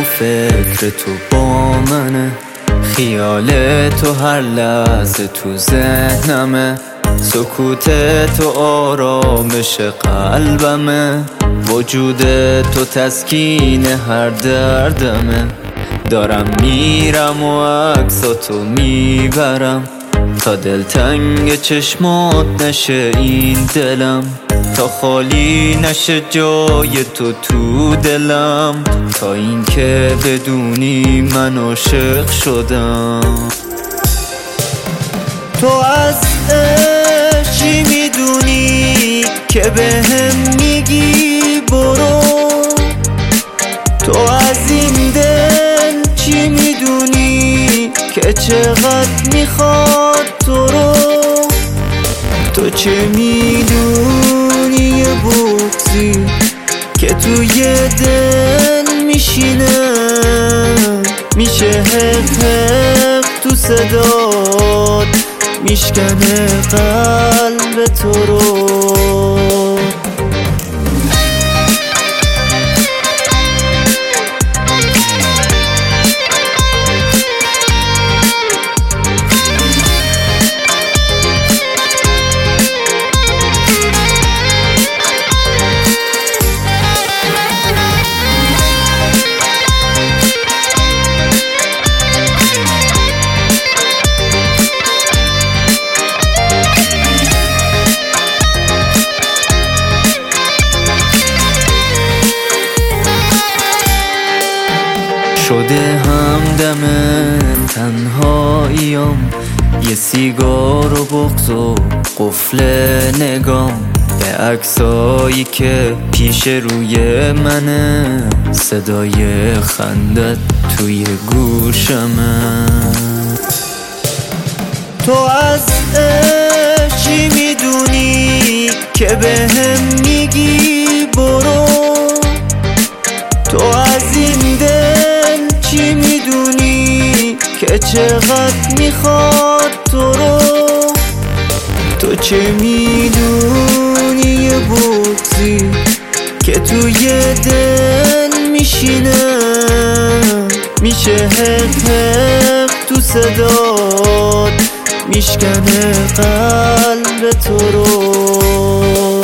فکر تو با منه، خیال تو هر لحظه تو ذهنمه، سکوت تو آرامش قلبمه، وجود تو تسکین هر دردمه. دارم میرم و عکساتو میبرم تا دلتنگ چشمات نشه این دلم، تا خالی نشه جای تو دلم، تا اینکه بدونی من عاشق شدم. تو از چی میدونی که بهم میگی برو؟ تو از این دل چی میدونی که چقدر میخواد تو رو؟ تو چه میدونی یه بغضی که توی دل میشینه، میشه حق تو صدات، میشکنه قلب تو رو. شده همدم تنهاییم، یه سیگار و بغض و قفل نگام به عکسایی که پیش روی منه، صدای خندت توی گوشمه. تو از چی میدونی که بهم میگی برو؟ تو از این دل چی میدونی که چقدر میخواد تو رو؟ تو چه میدونی یه بغضی که توی دل میشینه، میشه حق تو صدات، میشکنه قلب تو رو.